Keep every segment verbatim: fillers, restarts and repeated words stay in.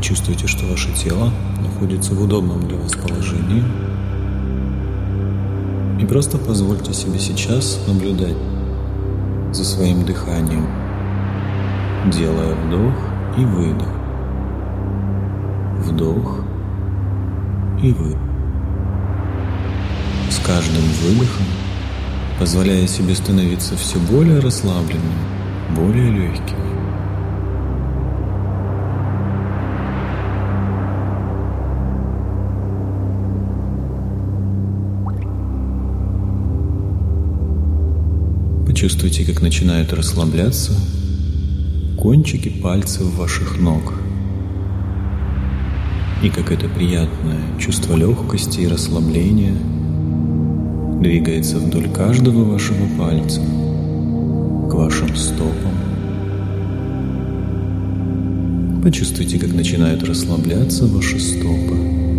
Почувствуйте, что ваше тело находится в удобном для вас положении. И просто позвольте себе сейчас наблюдать за своим дыханием, делая вдох и выдох. Вдох и выдох. С каждым выдохом позволяя себе становиться все более расслабленным, более легким. Почувствуйте, как начинают расслабляться кончики пальцев ваших ног. И как это приятное чувство легкости и расслабления двигается вдоль каждого вашего пальца, к вашим стопам. Почувствуйте, как начинают расслабляться ваши стопы.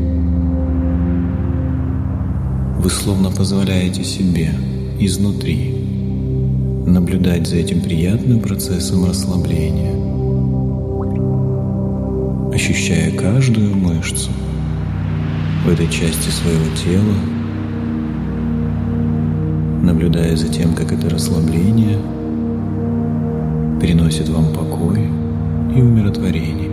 Вы словно позволяете себе изнутри наблюдать за этим приятным процессом расслабления, ощущая каждую мышцу в этой части своего тела, наблюдая за тем, как это расслабление приносит вам покой и умиротворение.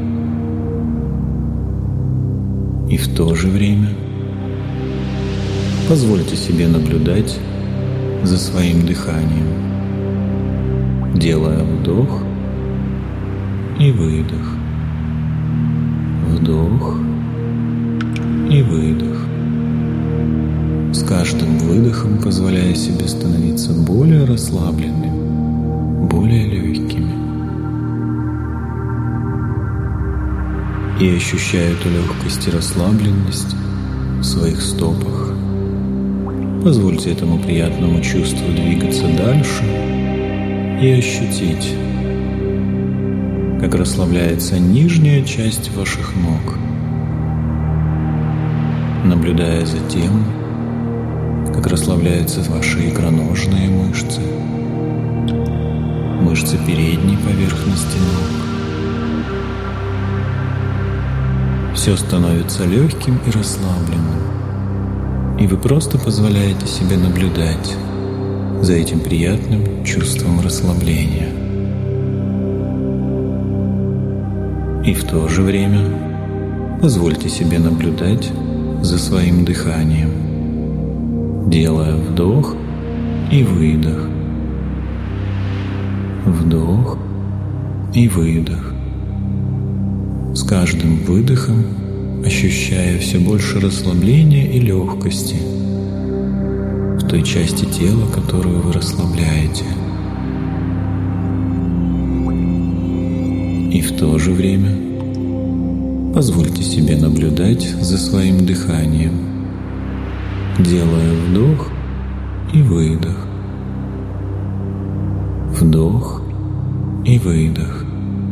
И в то же время позвольте себе наблюдать за своим дыханием, делая вдох и выдох, вдох и выдох. С каждым выдохом позволяя себе становиться более расслабленным, более легкими. И ощущая эту легкость и расслабленность в своих стопах, позвольте этому приятному чувству двигаться дальше и ощутить, как расслабляется нижняя часть ваших ног, наблюдая за тем, как расслабляются ваши икроножные мышцы, мышцы передней поверхности ног. Все становится легким и расслабленным, и вы просто позволяете себе наблюдать за этим приятным чувством расслабления. И в то же время позвольте себе наблюдать за своим дыханием, делая вдох и выдох, вдох и выдох. С каждым выдохом ощущая все больше расслабления и легкости в той части тела, которую вы расслабляете. И в то же время позвольте себе наблюдать за своим дыханием, делая вдох и выдох, вдох и выдох,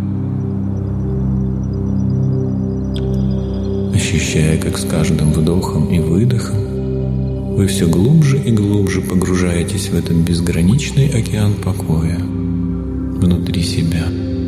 ощущая, как с каждым вдохом и выдохом вы все глубже и глубже погружаетесь в этот безграничный океан покоя внутри себя.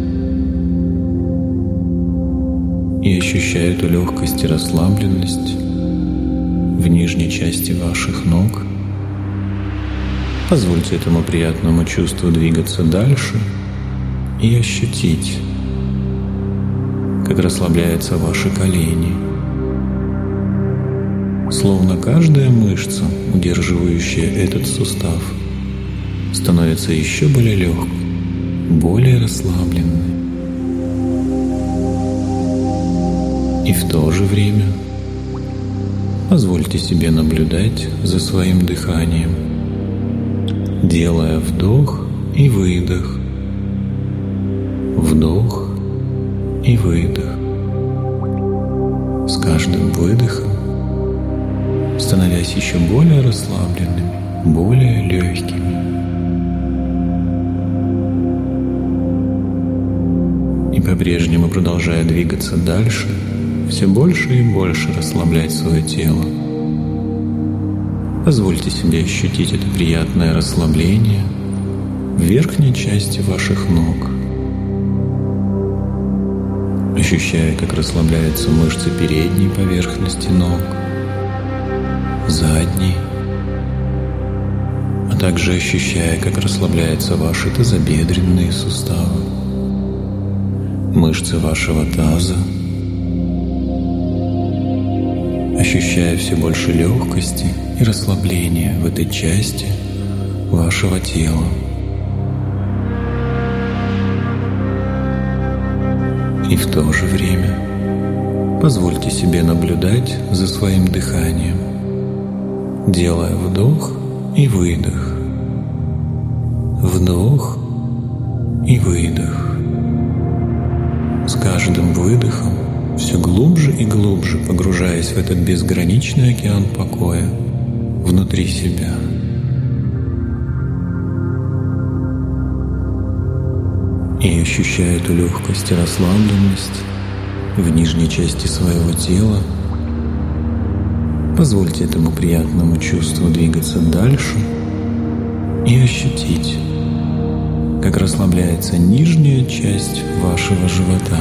И ощущая эту легкость и расслабленность в нижней части ваших ног, позвольте этому приятному чувству двигаться дальше и ощутить, как расслабляются ваши колени, словно каждая мышца, удерживающая этот сустав, становится еще более легкой, более расслабленной. И в то же время позвольте себе наблюдать за своим дыханием, делая вдох и выдох, вдох и выдох. С каждым выдохом становясь еще более расслабленными, более легкими. И по-прежнему продолжая двигаться дальше, все больше и больше расслаблять свое тело. Позвольте себе ощутить это приятное расслабление в верхней части ваших ног. ощущая, как расслабляются мышцы передней поверхности ног, задней, а также ощущая, как расслабляются ваши тазобедренные суставы, мышцы вашего таза, ощущая все больше легкости и расслабления в этой части вашего тела. И в то же время позвольте себе наблюдать за своим дыханием, делая вдох и выдох, вдох и выдох. С каждым выдохом все глубже и глубже погружаясь в этот безграничный океан покоя внутри себя. И ощущая эту легкость и расслабленность в нижней части своего тела, позвольте этому приятному чувству двигаться дальше и ощутить, как расслабляется нижняя часть вашего живота,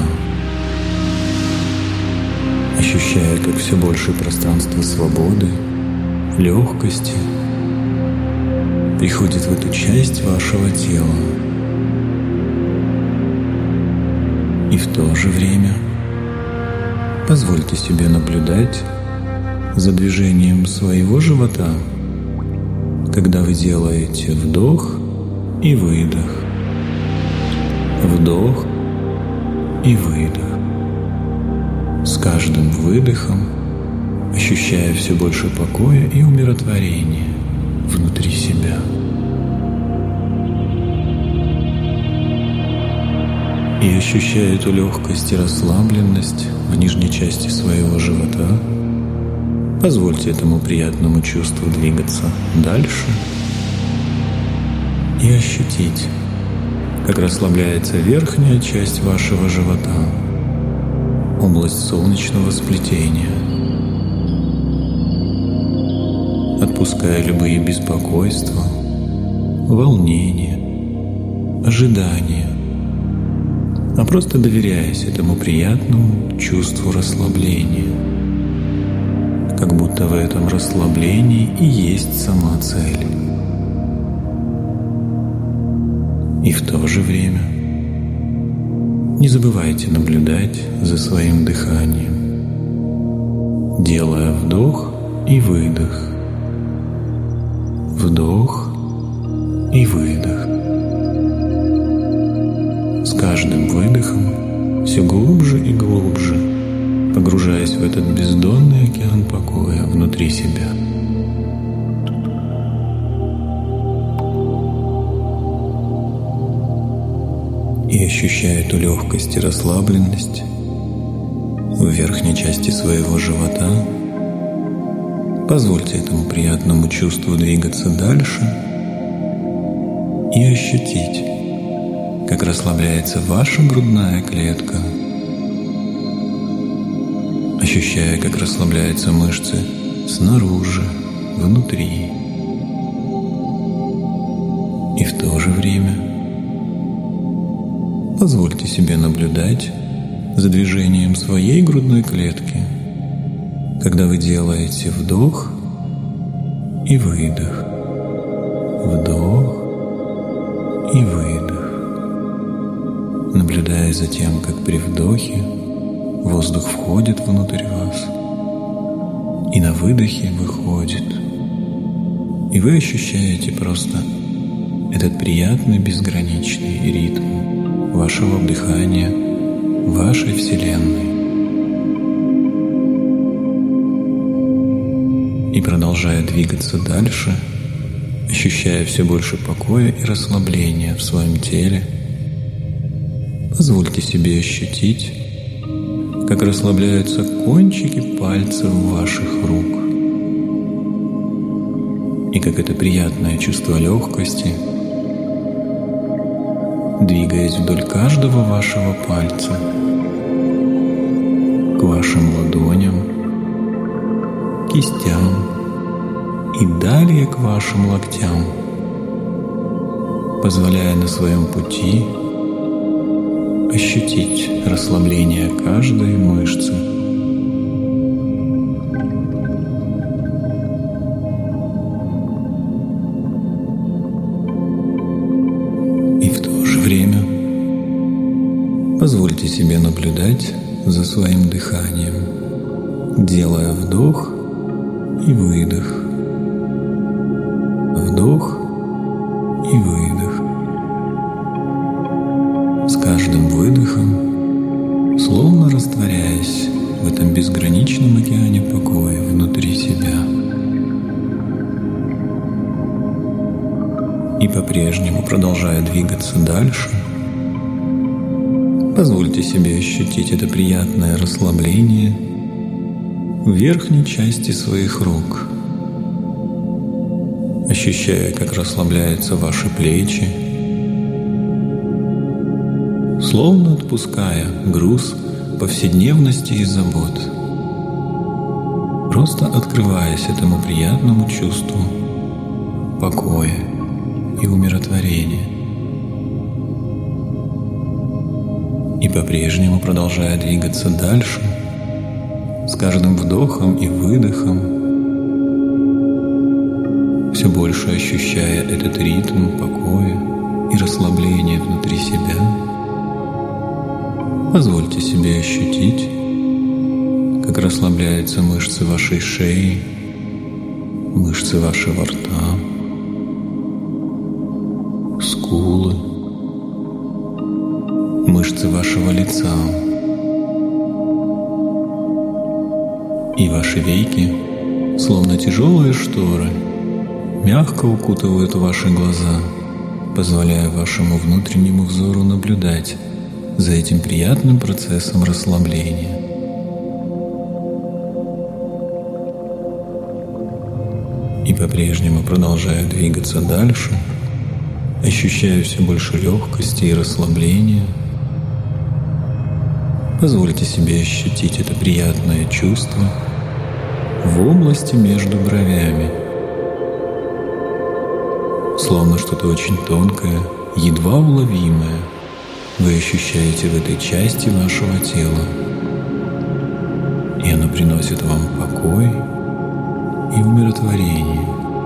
ощущая, как все больше пространства свободы, легкости приходит в эту часть вашего тела. И в то же время позвольте себе наблюдать за движением своего живота, когда вы делаете вдох и выдох, вдох и выдох. С каждым выдохом ощущая все больше покоя и умиротворения внутри себя. И ощущая эту легкость и расслабленность в нижней части своего живота, позвольте этому приятному чувству двигаться дальше и ощутить, как расслабляется верхняя часть вашего живота, область солнечного сплетения, отпуская любые беспокойства, волнения, ожидания, а просто доверяясь этому приятному чувству расслабления, как будто в этом расслаблении и есть сама цель. И в то же время не забывайте наблюдать за своим дыханием, делая вдох и выдох, вдох и выдох. С каждым выдохом все глубже и глубже погружаясь в этот бездонный океан покоя внутри себя. И ощущая эту легкость и расслабленность в верхней части своего живота, позвольте этому приятному чувству двигаться дальше и ощутить, как расслабляется ваша грудная клетка, ощущая, как расслабляются мышцы снаружи, внутри. И в то же время позвольте себе наблюдать за движением своей грудной клетки, когда вы делаете вдох и выдох, вдох и выдох, наблюдая за тем, как при вдохе воздух входит внутрь вас и на выдохе выходит. И вы ощущаете просто этот приятный безграничный ритм вашего дыхания, вашей Вселенной. И продолжая двигаться дальше, ощущая все больше покоя и расслабления в своем теле, позвольте себе ощутить, как расслабляются кончики пальцев ваших рук, и как это приятное чувство легкости, двигаясь вдоль каждого вашего пальца, к вашим ладоням, кистям и далее к вашим локтям, позволяя на своем пути ощутить расслабление каждой мышцы. И в то же время позвольте себе наблюдать за своим дыханием, делая вдох и выдох, вдох и выдох. С каждым выдохом, словно растворяясь в этом безграничном океане покоя внутри себя. И по-прежнему, продолжая двигаться дальше, позвольте себе ощутить это приятное расслабление в верхней части своих рук, ощущая, как расслабляются ваши плечи, словно отпуская груз повседневности и забот, просто открываясь этому приятному чувству покоя и умиротворения. И по-прежнему, продолжая двигаться дальше, с каждым вдохом и выдохом, все больше ощущая этот ритм покоя и расслабления внутри себя, позвольте себе ощутить, как расслабляются мышцы вашей шеи, мышцы вашего рта, скулы, мышцы вашего лица. И ваши веки, словно тяжелые шторы, мягко укутывают ваши глаза, позволяя вашему внутреннему взору наблюдать за этим приятным процессом расслабления. И по-прежнему, продолжая двигаться дальше, ощущая все больше легкости и расслабления, позвольте себе ощутить это приятное чувство в области между бровями, словно что-то очень тонкое, едва уловимое вы ощущаете в этой части вашего тела, и оно приносит вам покой и умиротворение.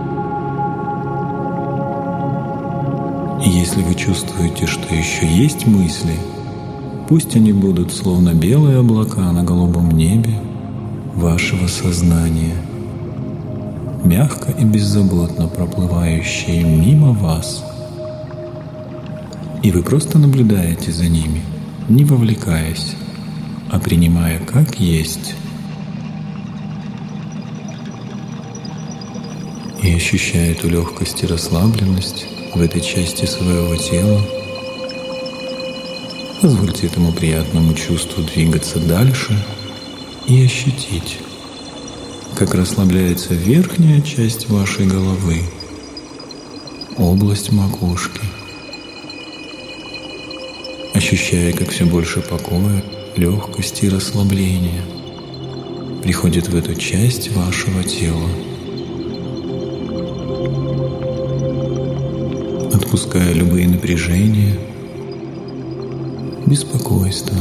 И если вы чувствуете, что еще есть мысли, пусть они будут словно белые облака на голубом небе вашего сознания, мягко и беззаботно проплывающие мимо вас. И вы просто наблюдаете за ними, не вовлекаясь, а принимая как есть. И ощущая эту легкость и расслабленность в этой части своего тела, позвольте этому приятному чувству двигаться дальше и ощутить, как расслабляется верхняя часть вашей головы, область макушки, ощущая, как все больше покоя, легкости и расслабления приходит в эту часть вашего тела, отпуская любые напряжения, беспокойство.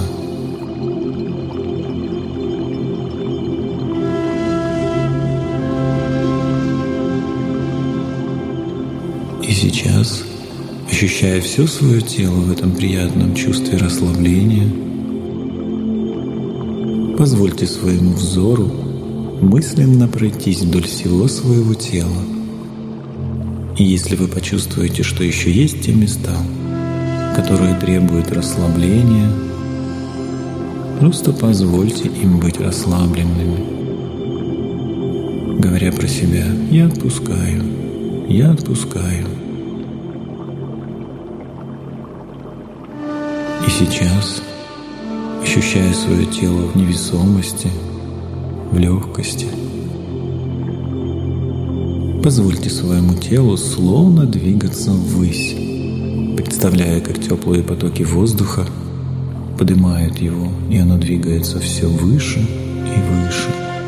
И сейчас, ощущая все свое тело в этом приятном чувстве расслабления, позвольте своему взору мысленно пройтись вдоль всего своего тела. И если вы почувствуете, что еще есть те места, которые требуют расслабления, просто позвольте им быть расслабленными, говоря про себя: «Я отпускаю, я отпускаю». И сейчас, ощущая свое тело в невесомости, в легкости, позвольте своему телу словно двигаться ввысь, представляя, как теплые потоки воздуха поднимают его, и оно двигается все выше и выше.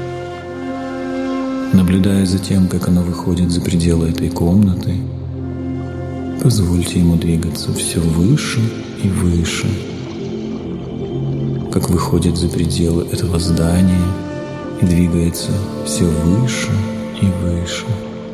Наблюдая за тем, как оно выходит за пределы этой комнаты, позвольте ему двигаться все выше и выше, как выходит за пределы этого здания и двигается все выше и выше.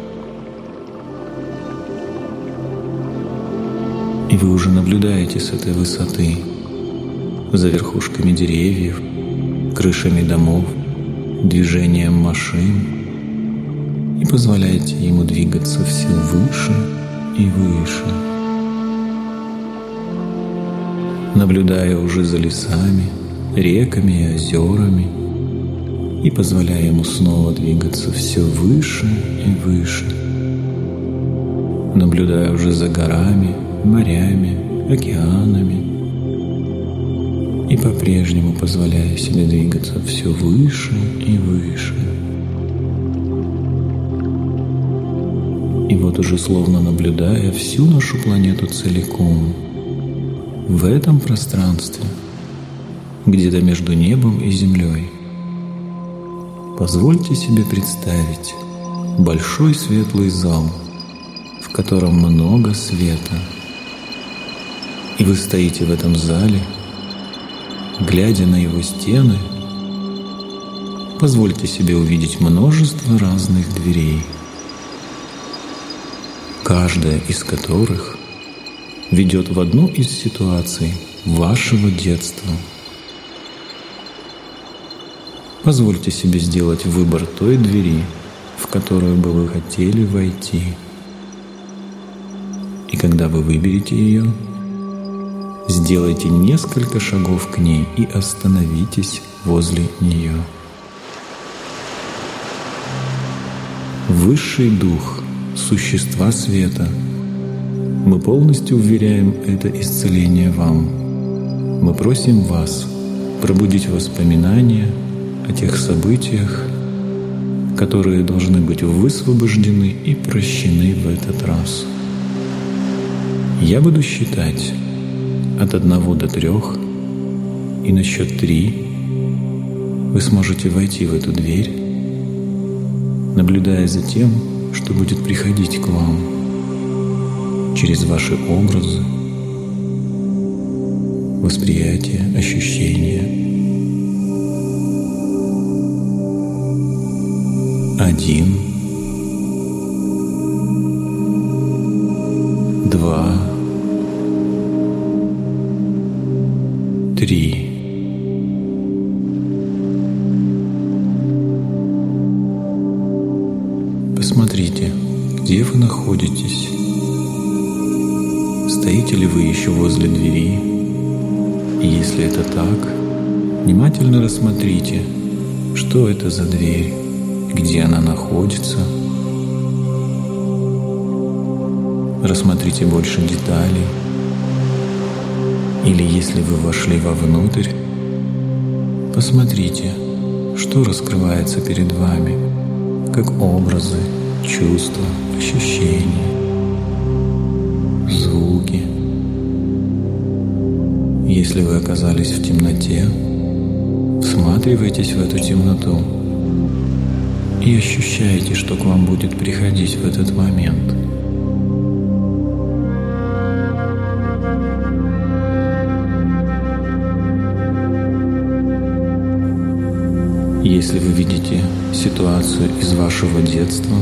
И вы уже наблюдаете с этой высоты за верхушками деревьев, крышами домов, движением машин и позволяете ему двигаться все выше и выше, наблюдая уже за лесами, реками и озерами и позволяя ему снова двигаться все выше и выше, наблюдая уже за горами, морями, океанами и по-прежнему позволяя себе двигаться все выше и выше. И вот уже словно наблюдая всю нашу планету целиком, в этом пространстве, где-то между небом и землей, позвольте себе представить большой светлый зал, в котором много света. И вы стоите в этом зале, глядя на его стены, позвольте себе увидеть множество разных дверей, каждая из которых ведет в одну из ситуаций вашего детства. Позвольте себе сделать выбор той двери, в которую бы вы хотели войти. И когда вы выберете ее, сделайте несколько шагов к ней и остановитесь возле нее. Высший дух, существа света, мы полностью вверяем это исцеление вам. Мы просим вас пробудить воспоминания о тех событиях, которые должны быть высвобождены и прощены в этот раз. Я буду считать от одного до трех, и на счет три вы сможете войти в эту дверь, наблюдая за тем, что будет приходить к вам через ваши образы, восприятия, ощущения. Один, два, три. Посмотрите, где вы находитесь. Стоите ли вы еще возле двери? И если это так, внимательно рассмотрите, что это за дверь, где она находится. Рассмотрите больше деталей. Или если вы вошли вовнутрь, посмотрите, что раскрывается перед вами, как образы, чувства, ощущения, звуки. Если вы оказались в темноте, всматривайтесь в эту темноту и ощущайте, что к вам будет приходить в этот момент. Если вы видите ситуацию из вашего детства,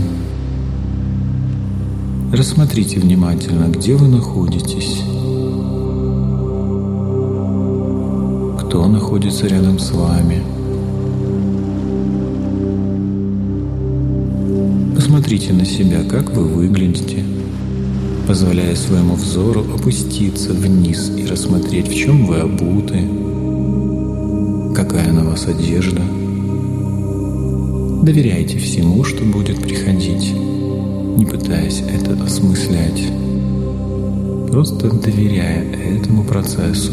рассмотрите внимательно, где вы находитесь, кто находится рядом с вами. Посмотрите на себя, как вы выглядите, позволяя своему взору опуститься вниз и рассмотреть, в чем вы обуты, какая на вас одежда. Доверяйте всему, что будет приходить, не пытаясь это осмыслять, просто доверяя этому процессу.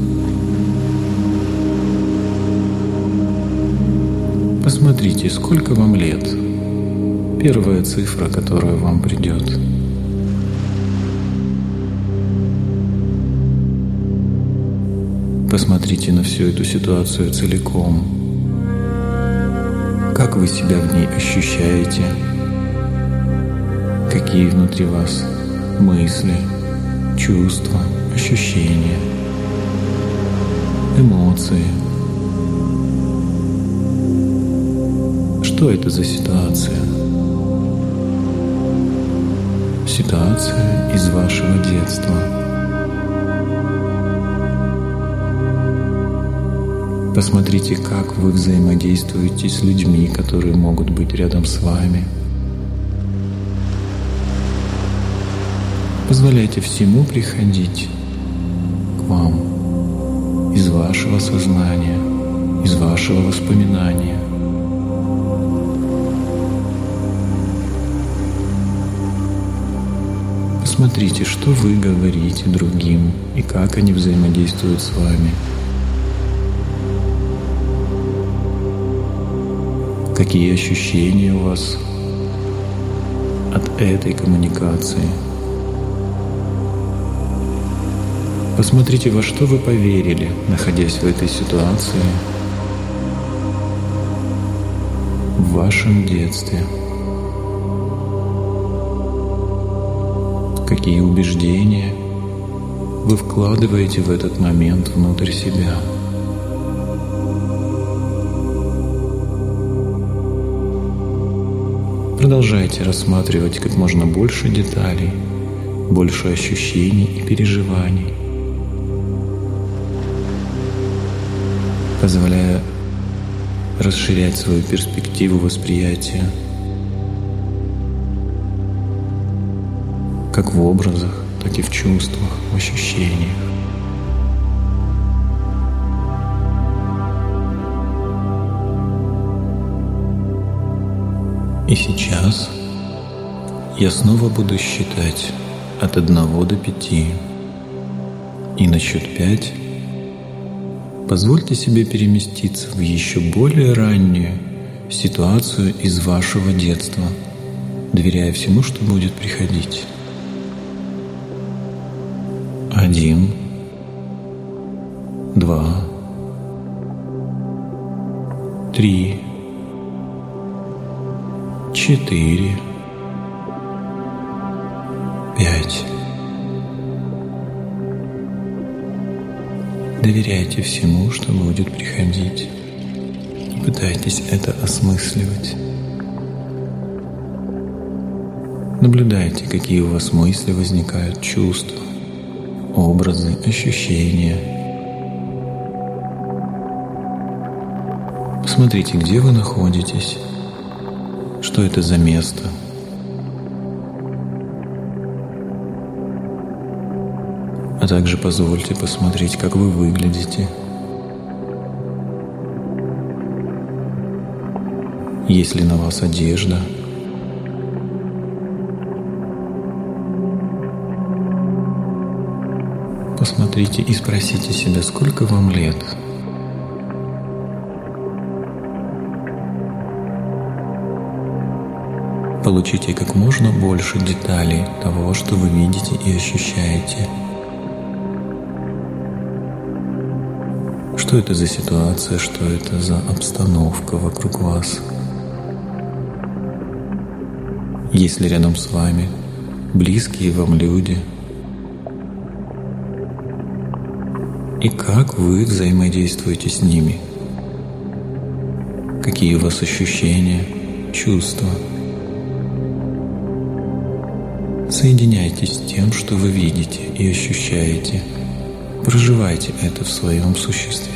Посмотрите, сколько вам лет. Первая цифра, которая вам придет. Посмотрите на всю эту ситуацию целиком. Как вы себя в ней ощущаете? Какие внутри вас мысли, чувства, ощущения, эмоции, Что это за ситуация? Ситуация из вашего детства. Посмотрите, как вы взаимодействуете с людьми, которые могут быть рядом с вами. Позволяйте всему приходить к вам из вашего сознания, из вашего воспоминания. Посмотрите, что вы говорите другим и как они взаимодействуют с вами. Какие ощущения у вас от этой коммуникации? Посмотрите, во что вы поверили, находясь в этой ситуации в вашем детстве. Какие убеждения вы вкладываете в этот момент внутрь себя. Продолжайте рассматривать как можно больше деталей, больше ощущений и переживаний, позволяя расширять свою перспективу восприятия, как в образах, так и в чувствах, в ощущениях. И сейчас я снова буду считать от одного до пяти. И на счет пять позвольте себе переместиться в еще более раннюю ситуацию из вашего детства, доверяя всему, что будет приходить. Один, два, три, четыре, пять. Доверяйте всему, что будет приходить, и пытайтесь это осмысливать. Наблюдайте, какие у вас мысли возникают, чувства, образы, ощущения. Посмотрите, где вы находитесь, что это за место. А также позвольте посмотреть, как вы выглядите. Есть ли на вас одежда? Посмотрите и спросите себя, сколько вам лет. Получите как можно больше деталей того, что вы видите и ощущаете. Что это за ситуация, что это за обстановка вокруг вас? Есть ли рядом с вами близкие вам люди? И как вы взаимодействуете с ними? Какие у вас ощущения, чувства? Соединяйтесь с тем, что вы видите и ощущаете. Проживайте это в своем существе.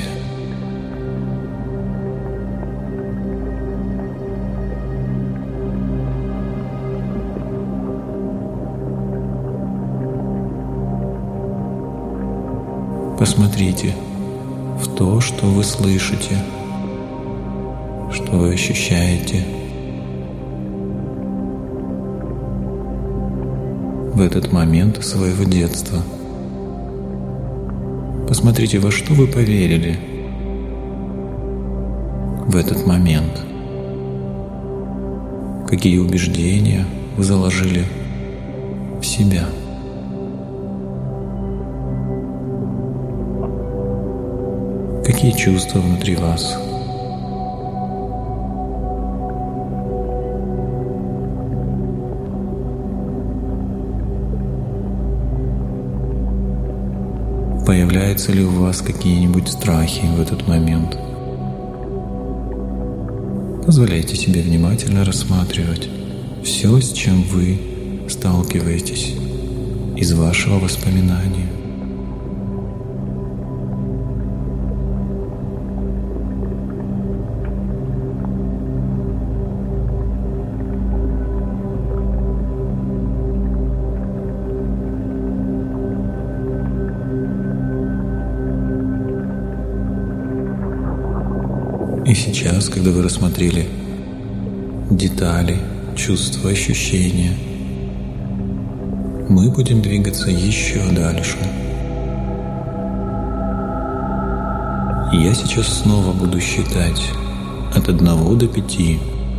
Посмотрите в то, что вы слышите, что вы ощущаете. В этот момент своего детства. Посмотрите, во что вы поверили в этот момент. Какие убеждения вы заложили в себя. Какие чувства внутри вас. Появляются ли у вас какие-нибудь страхи в этот момент? Позволяйте себе внимательно рассматривать все, с чем вы сталкиваетесь из вашего воспоминания. И сейчас, когда вы рассмотрели детали, чувства, ощущения, мы будем двигаться еще дальше. И я сейчас снова буду считать от одного до пяти.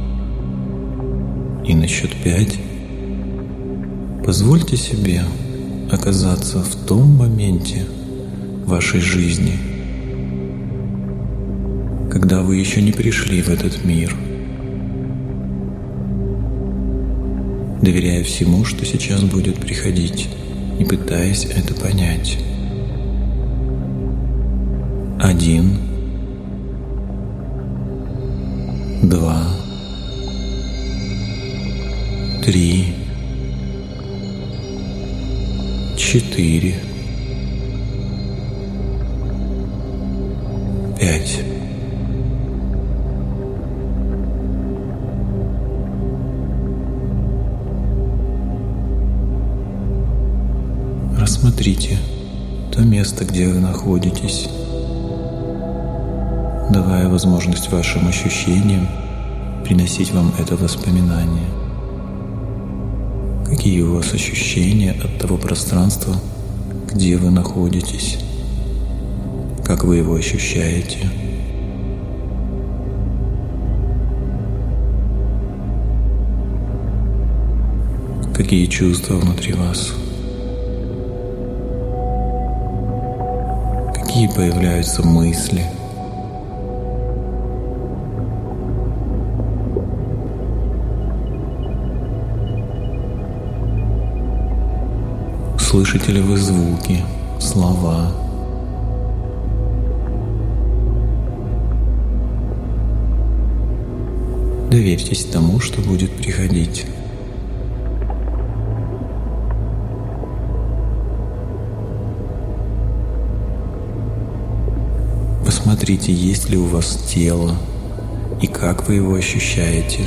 И на счет пять позвольте себе оказаться в том моменте вашей жизни, когда вы еще не пришли в этот мир, доверяя всему, что сейчас будет приходить, и пытаясь это понять. Один, два, три, четыре, пять. Рассмотрите то место, где вы находитесь, давая возможность вашим ощущениям приносить вам это воспоминание. Какие у вас ощущения от того пространства, где вы находитесь? Как вы его ощущаете? Какие чувства внутри вас? Какие появляются мысли? Слышите ли вы звуки, слова? Доверьтесь тому, что будет приходить. Посмотрите, есть ли у вас тело и как вы его ощущаете.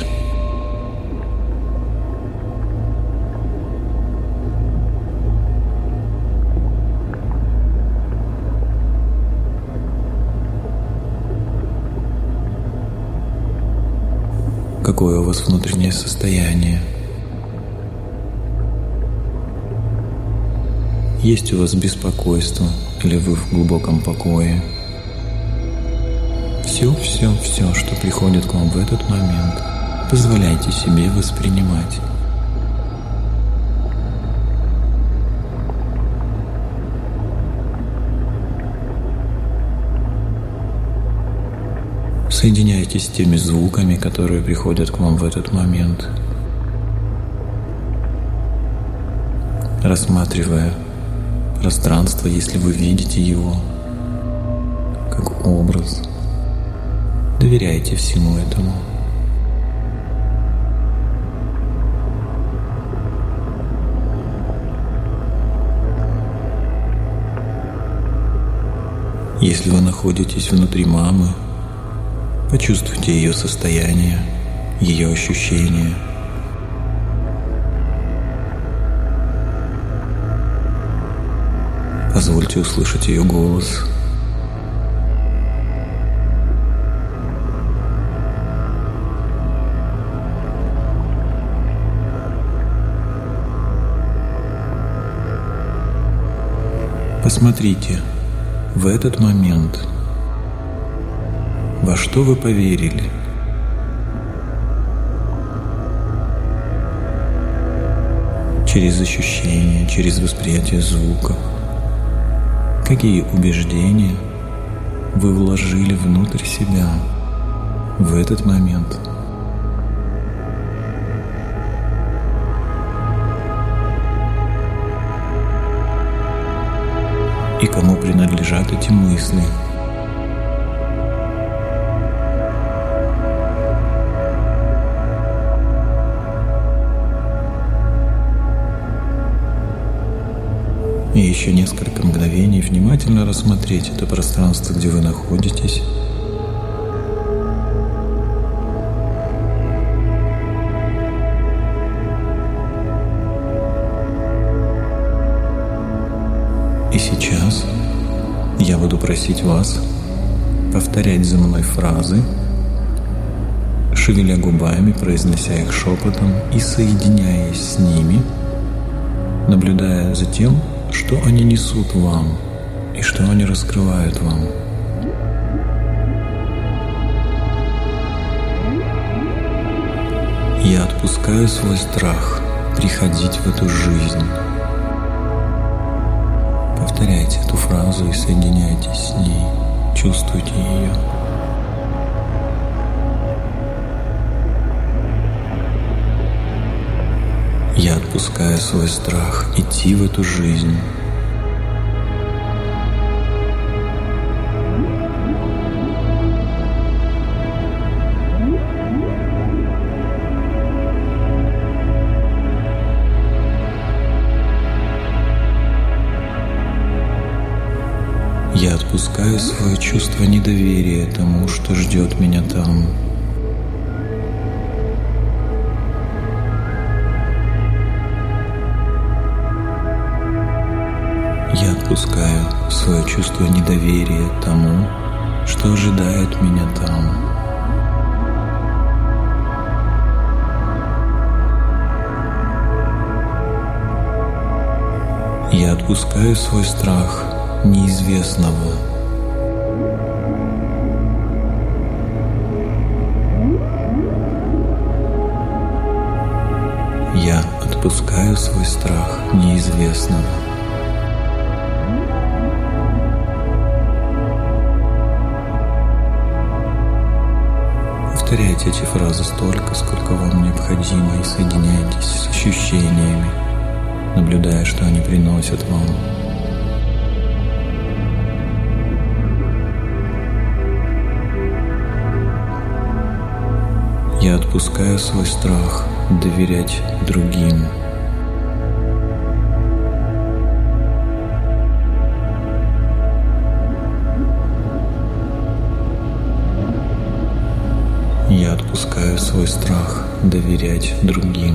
Какое у вас внутреннее состояние? Есть у вас беспокойство или вы в глубоком покое? Все, все, все, что приходит к вам в этот момент, позволяйте себе воспринимать. Соединяйтесь с теми звуками, которые приходят к вам в этот момент, рассматривая пространство, если вы видите его, как образ. Доверяйте всему этому. Если вы находитесь внутри мамы, почувствуйте ее состояние, ее ощущения. Позвольте услышать ее голос. Посмотрите в этот момент, во что вы поверили. Через ощущения, через восприятие звука. Какие убеждения вы вложили внутрь себя в этот момент? И кому принадлежат эти мысли? И еще несколько мгновений внимательно рассмотреть это пространство, где вы находитесь. И сейчас я буду просить вас повторять за мной фразы, шевеля губами, произнося их шепотом и соединяясь с ними, наблюдая за тем, что они несут вам и что они раскрывают вам. Я отпускаю свой страх приходить в эту жизнь. Повторяйте эту фразу и соединяйтесь с ней, чувствуйте ее. Я отпускаю свой страх идти в эту жизнь. Я отпускаю свое чувство недоверия тому, что ждет меня там. Я отпускаю свое чувство недоверия тому, что ожидает меня там. Я отпускаю свой страх неизвестного. Я отпускаю свой страх неизвестного. Повторяйте эти фразы столько, сколько вам необходимо, и соединяйтесь с ощущениями, наблюдая, что они приносят вам. Я отпускаю свой страх доверять другим. Я отпускаю свой страх доверять другим.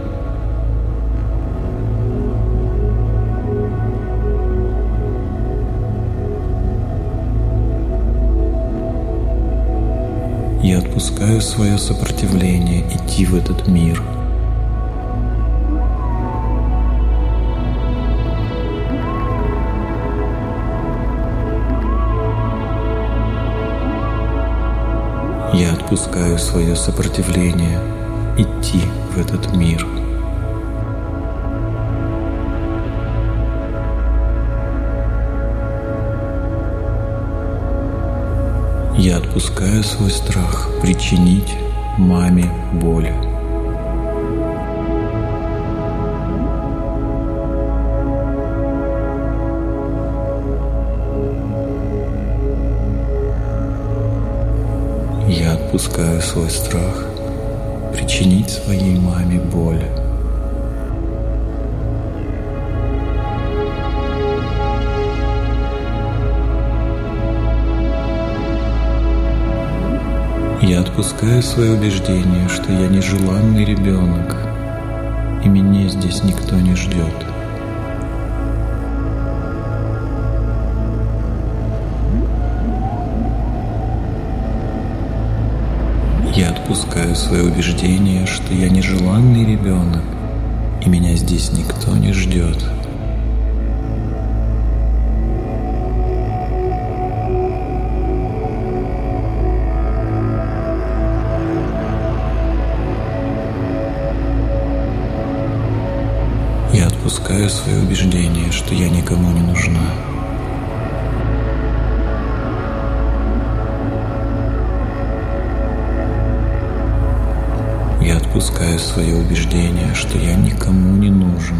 Я отпускаю свое сопротивление идти в этот мир. Я отпускаю свое сопротивление идти в этот мир. Я отпускаю свой страх причинить маме боль. Я отпускаю свой страх причинить своей маме боль. Я отпускаю свое убеждение, что я нежеланный ребенок, и меня здесь никто не ждет. Я отпускаю свое убеждение, что я нежеланный ребенок, и меня здесь никто не ждет. Я отпускаю свое убеждение, что я никому не нужна. Я отпускаю свое убеждение, что я никому не нужен.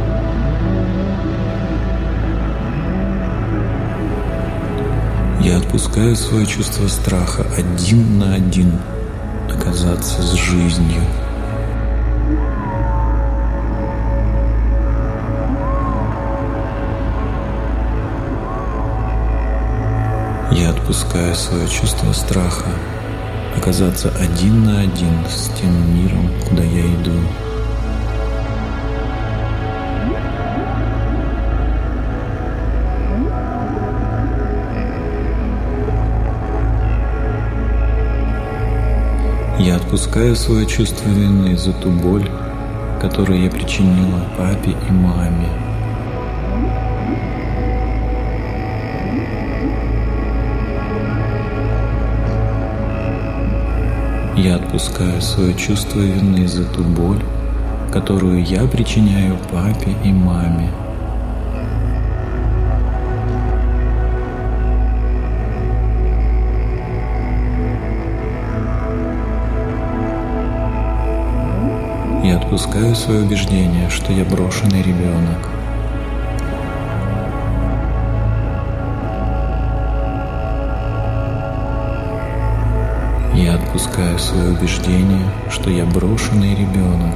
Я отпускаю свое чувство страха один на один оказаться с жизнью. Я отпускаю свое чувство страха оказаться один на один с тем миром, куда я иду. Я отпускаю свое чувство вины за ту боль, которую я причинила папе и маме. Я отпускаю свое чувство вины за ту боль, которую я причиняю папе и маме. Я отпускаю свое убеждение, что я брошенный ребенок. Я отпускаю свое убеждение, что я брошенный ребенок.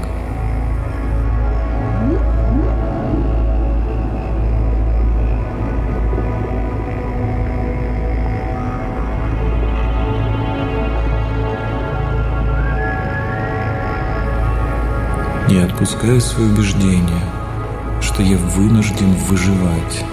Я отпускаю свое убеждение, что я вынужден выживать.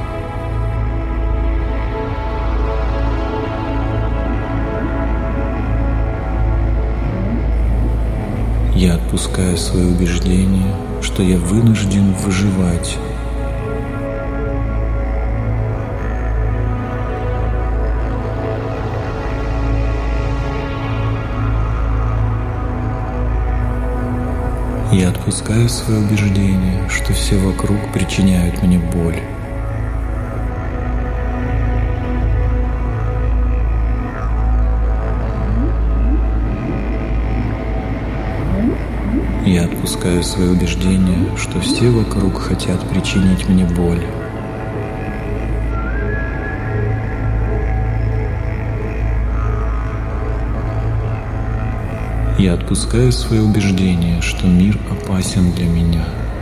Я отпускаю свое убеждение, что я вынужден выживать. Я отпускаю свое убеждение, что все вокруг причиняют мне боль. Я отпускаю свое убеждение, что все вокруг хотят причинить мне боль. Я отпускаю свое убеждение, что мир опасен для меня.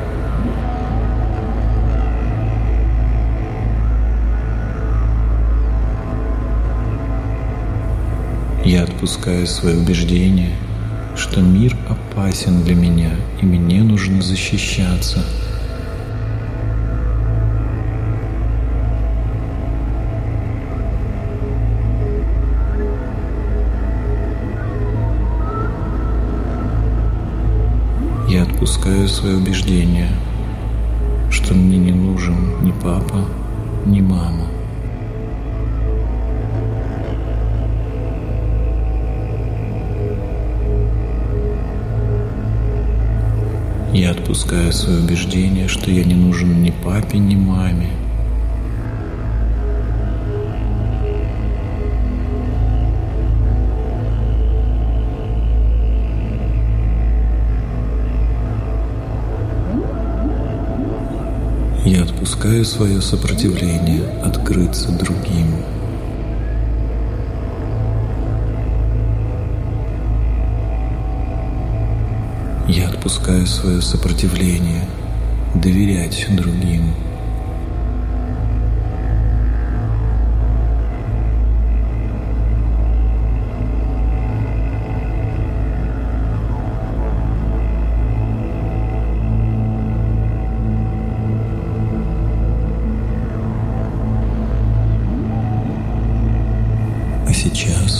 Я отпускаю свое убеждение, что мир опасен для меня, и мне нужно защищаться. Я отпускаю свое убеждение, что мне не нужен ни папа, ни мама. Я отпускаю свое убеждение, что я не нужен ни папе, ни маме. Я отпускаю свое сопротивление открыться другим. Я отпускаю свое сопротивление доверять другим. А сейчас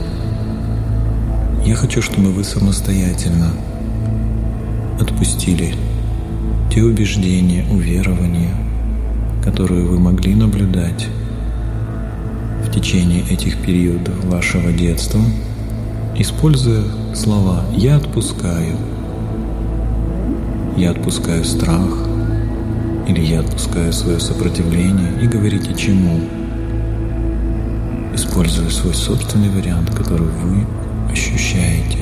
я хочу, чтобы вы самостоятельно отпустили те убеждения, уверования, которые вы могли наблюдать в течение этих периодов вашего детства, используя слова «я отпускаю», «я отпускаю страх» или «я отпускаю свое сопротивление», и говорите «чему», используя свой собственный вариант, который вы ощущаете.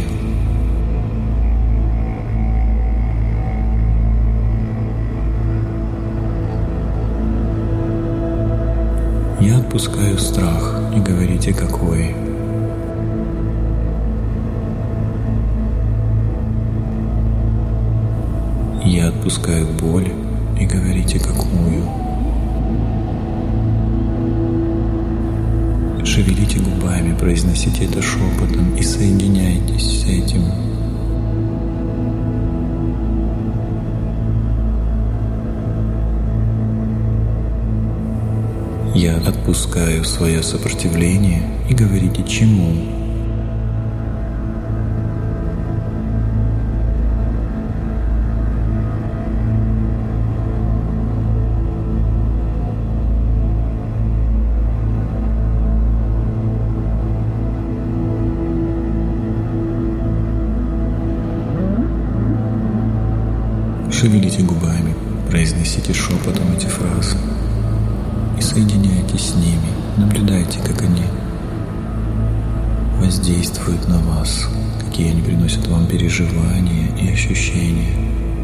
Я отпускаю страх и говорю говорите «какой?». Я отпускаю боль и говорите «какую?». Шевелите губами, произносите это шепотом и соединяйтесь с этим. Я отпускаю свое сопротивление и говорите «чему?». Шевелите губами, произносите шепотом эти фразы и соединяйтесь с ними, наблюдайте, как они воздействуют на вас, какие они приносят вам переживания и ощущения.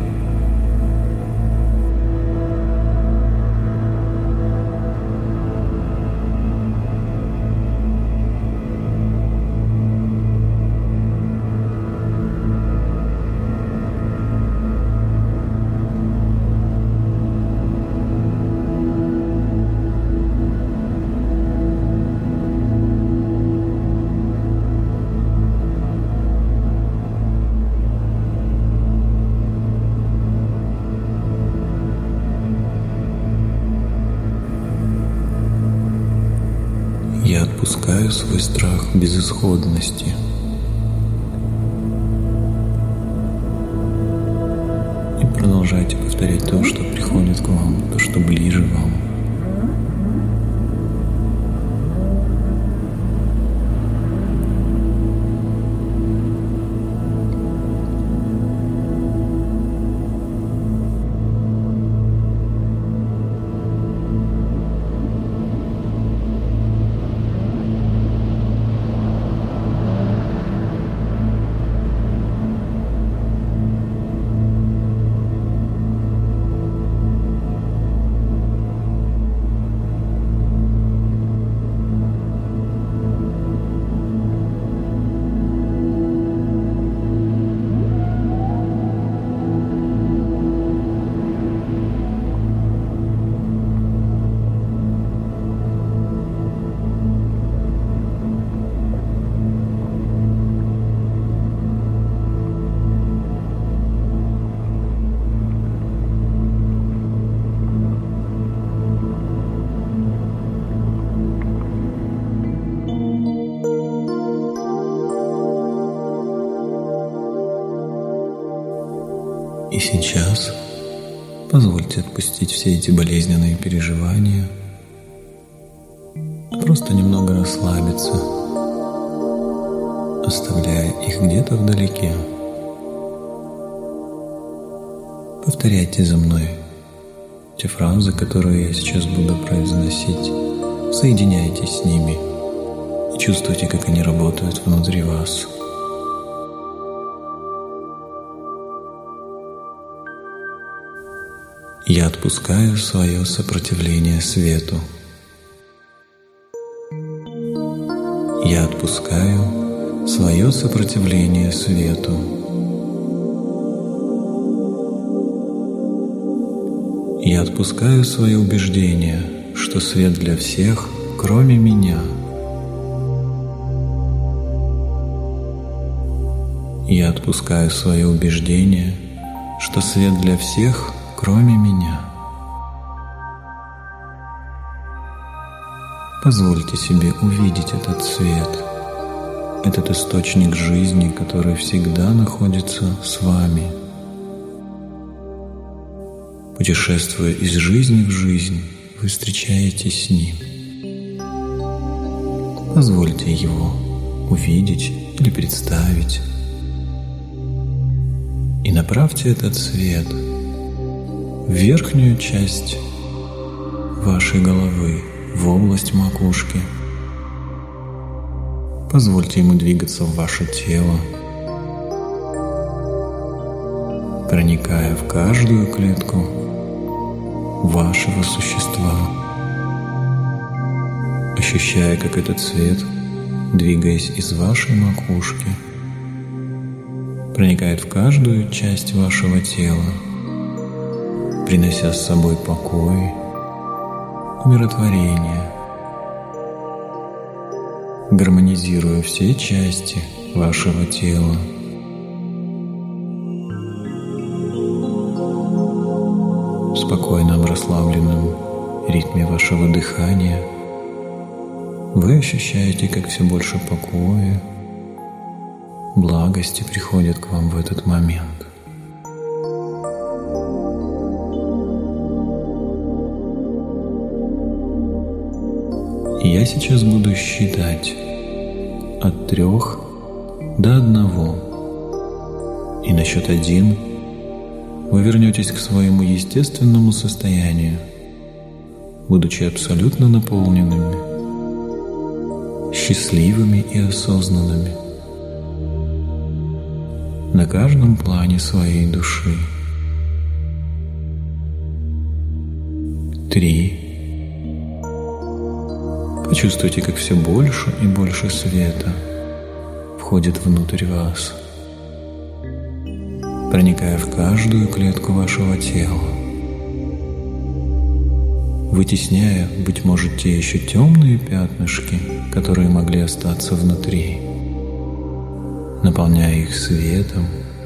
Я отпускаю свой страх безысходности. И продолжайте повторять то, что приходит к вам, то, что ближе вам. И сейчас позвольте отпустить все эти болезненные переживания, просто немного расслабиться, оставляя их где-то вдалеке. Повторяйте за мной те фразы, которые я сейчас буду произносить, соединяйтесь с ними и чувствуйте, как они работают внутри вас. Я отпускаю свое сопротивление свету. Я отпускаю свое сопротивление свету. Я отпускаю свое убеждение, что свет для всех, кроме меня. Я отпускаю свое убеждение, что свет для всех, кроме меня. Позвольте себе увидеть этот свет, этот источник жизни, который всегда находится с вами. Путешествуя из жизни в жизнь, вы встречаетесь с ним. Позвольте его увидеть или представить. И направьте этот свет в верхнюю часть вашей головы, в область макушки. Позвольте ему двигаться в ваше тело, проникая в каждую клетку вашего существа, ощущая, как этот свет, двигаясь из вашей макушки, проникает в каждую часть вашего тела, принося с собой покой, умиротворение, гармонизируя все части вашего тела. В спокойном, расслабленном ритме вашего дыхания вы ощущаете, как все больше покоя, благости приходит к вам в этот момент. Я сейчас буду считать от трех до одного. И на счет один вы вернетесь к своему естественному состоянию, будучи абсолютно наполненными, счастливыми и осознанными на каждом плане своей души. Три. Почувствуйте, как все больше и больше света входит внутрь вас, проникая в каждую клетку вашего тела, вытесняя, быть может, те еще темные пятнышки, которые могли остаться внутри, наполняя их светом,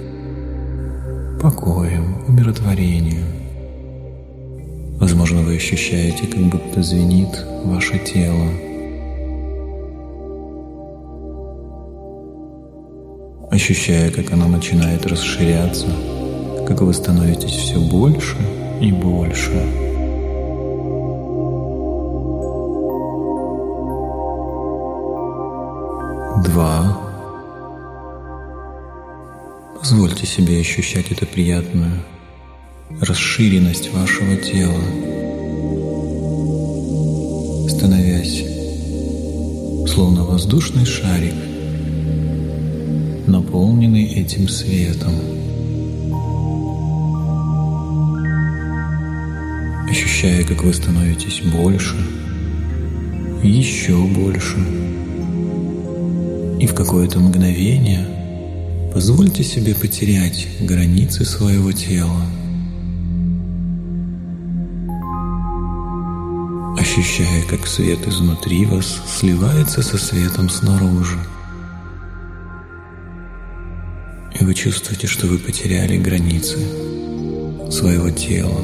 покоем, умиротворением. Возможно, вы ощущаете, как будто звенит ваше тело. Ощущая, как оно начинает расширяться, как вы становитесь все больше и больше. Два. Позвольте себе ощущать эту приятную расширенность вашего тела, становясь словно воздушный шарик, наполненный этим светом. Ощущая, как вы становитесь больше, еще больше. И в какое-то мгновение позвольте себе потерять границы своего тела, ощущая, как свет изнутри вас сливается со светом снаружи. И вы чувствуете, что вы потеряли границы своего тела.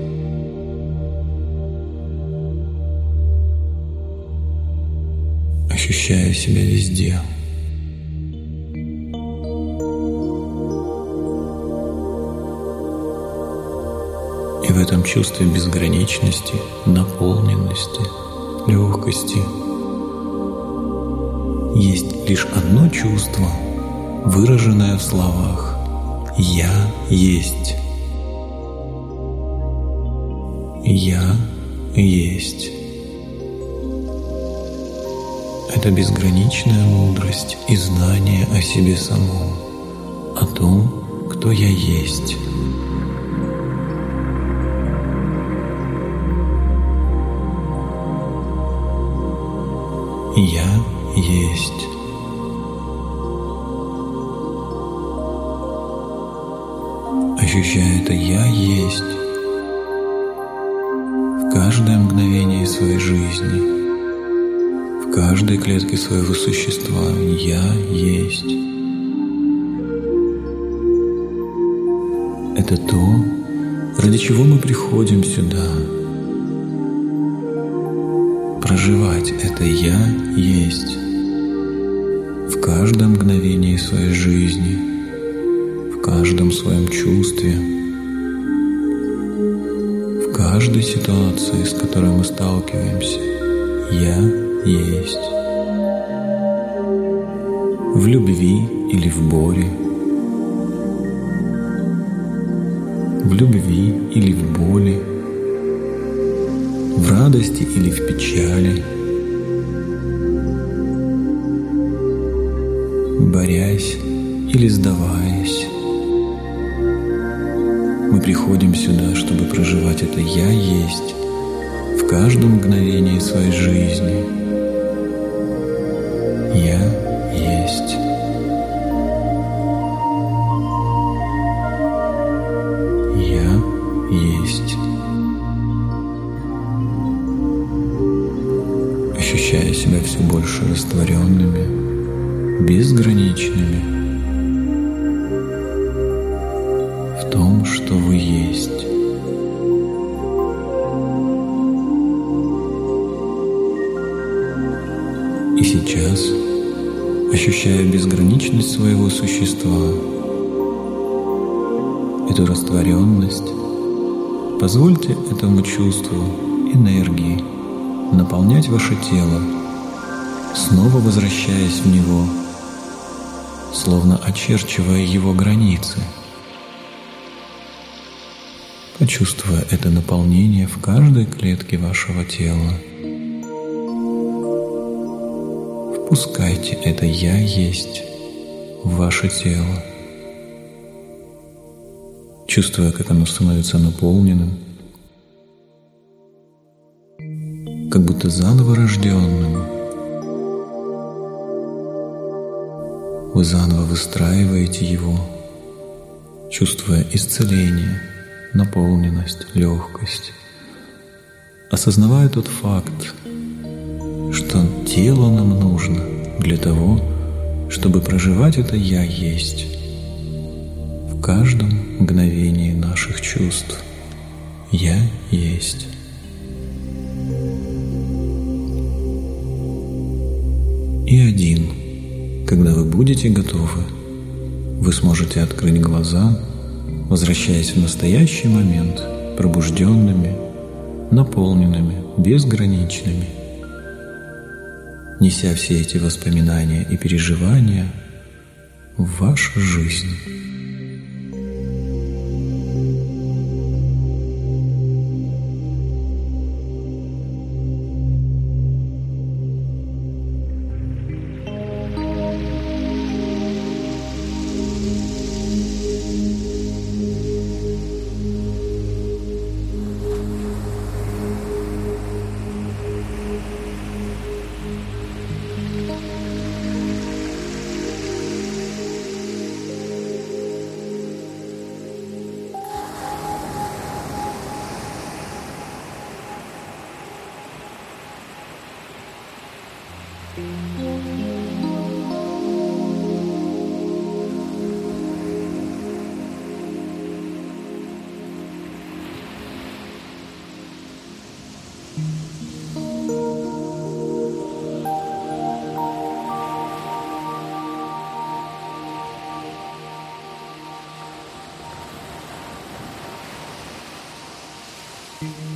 Ощущая себя везде. И в этом чувстве безграничности, наполненности, легкости есть лишь одно чувство, выраженное в словах «Я есть». «Я есть». Это безграничная мудрость и знание о себе самом, о том, кто я есть. Я есть. Ощущая это «я есть» в каждое мгновение своей жизни, в каждой клетке своего существа «я есть». Это то, ради чего мы приходим сюда. Проживать это «я есть» в каждом мгновении своей жизни, в каждом своем чувстве, в каждой ситуации, с которой мы сталкиваемся. «Я есть». В любви или в боре, в любви или в боли, в радости или в печали, борясь или сдаваясь. Мы приходим сюда, чтобы проживать это «я есть» в каждом мгновении своей жизни, Я есть. Я есть. Ощущая себя все больше растворенными, безграничными в том, что вы есть. И сейчас, ощущая безграничность своего существа, эту растворенность, позвольте этому чувству энергии наполнять ваше тело, снова возвращаясь в него, словно очерчивая его границы. Почувствуя это наполнение в каждой клетке вашего тела. Впускайте это «Я есть» в ваше тело, чувствуя, как оно становится наполненным, как будто заново рожденным. Вы заново выстраиваете его, чувствуя исцеление, наполненность, легкость, осознавая тот факт, что телу нам нужно для того, чтобы проживать это «Я есть» в каждом мгновении наших чувств. «Я есть». И один, когда вы будете готовы, вы сможете открыть глаза, возвращаясь в настоящий момент пробужденными, наполненными, безграничными, неся все эти воспоминания и переживания в вашу жизнь. Thank you.